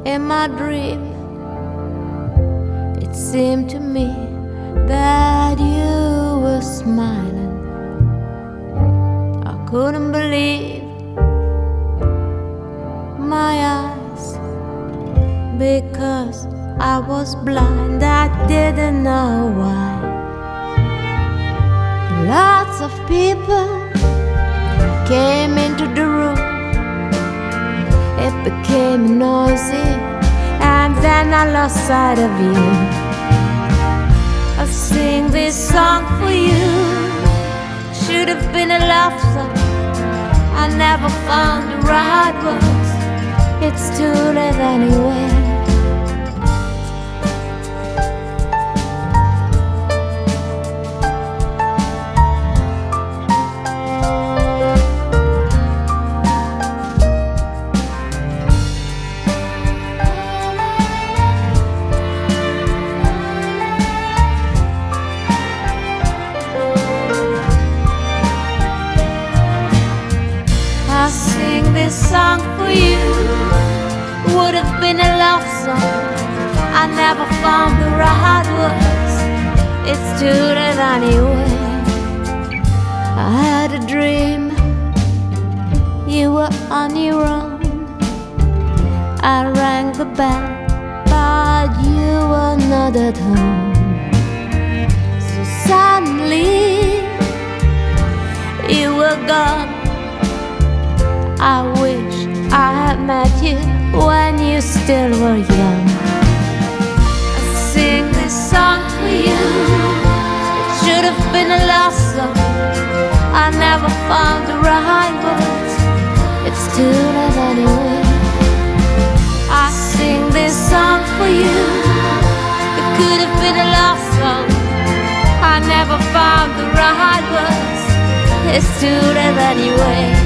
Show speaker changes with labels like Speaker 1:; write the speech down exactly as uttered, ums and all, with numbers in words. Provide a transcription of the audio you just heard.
Speaker 1: In my dream, it seemed to me that you were smiling. I couldn't believe my eyes, because I was blind. I didn't know why. Lots of people came into the room. It became noisy, and then I lost sight of you. I sing this song for you. Should have been a love song. I never found the right words. It's too late anyway. I sing this song for you. Would have been a love song. I never found the right words. It's too late anyway. I had a dream. You were on your own. I rang the bell, but you were not at home. So suddenly you were gone. I wish I had met you when you still were young. I sing this song for you. It should have been a love song. I never found the right words. It's too late anyway. I sing this song for you. It could have been a love song. I never found the right words. It's too late anyway.